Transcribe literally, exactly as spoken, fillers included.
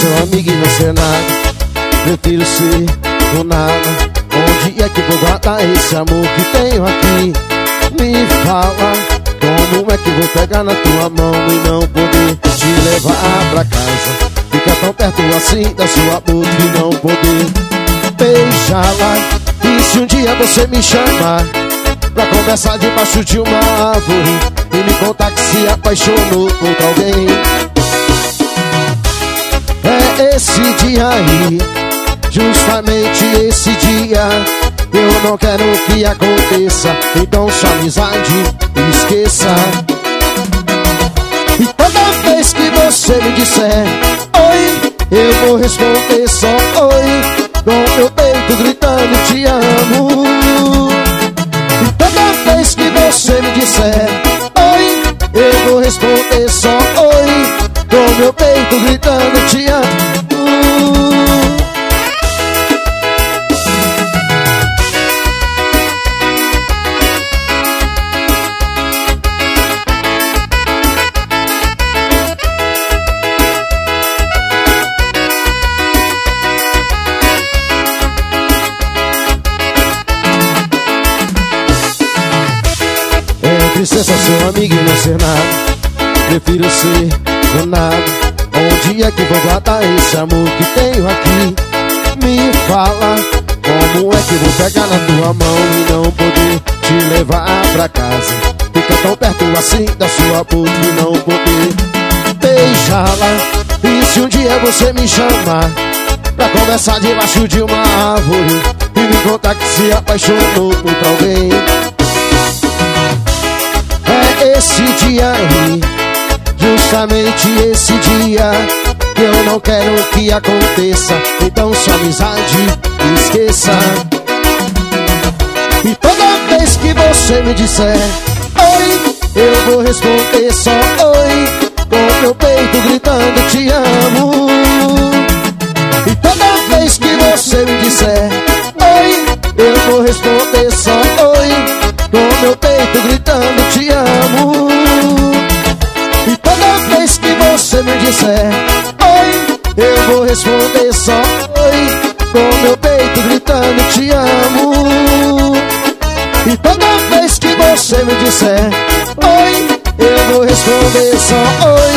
seu amigo e não ser nada. Prefiro ser do nada. Onde é que vou guardar esse amor que tenho aqui? Me fala, como é que vou pegar na tua mão e não poder te levar pra casa? Fica tão perto assim da sua boca e não poder beijá-la. E se um dia você me chamar pra conversar debaixo de uma árvore e me contar que se apaixonou por alguém, é esse dia aí, justamente esse dia. Eu não quero que aconteça, então sua amizade esqueça. E toda vez que você me disser oi, eu vou responder só oi, com meu peito gritando te amo. E toda vez que você me disser oi, eu vou responder só oi, com meu peito gritando te amo. Ser só seu amigo e não ser nada. Prefiro ser do nada. Onde é que vou guardar esse amor que tenho aqui? Me fala, como é que vou pegar na tua mão e não poder te levar pra casa? Fica tão perto assim da sua boca e não poder beijá-la. E se um dia você me chamar pra conversar debaixo de uma árvore e me contar que se apaixonou por alguém, esse dia aí, justamente esse dia, eu não quero que aconteça, então sua amizade esqueça. E toda vez que você me disser oi, eu vou responder só oi, com meu peito gritando te amo. E toda vez que você me disser oi, eu vou responder só oi, com meu peito gritando te amo. E toda vez que você me disser oi, eu vou responder só oi, com meu peito gritando te amo. E toda vez que você me disser oi, eu vou responder só oi,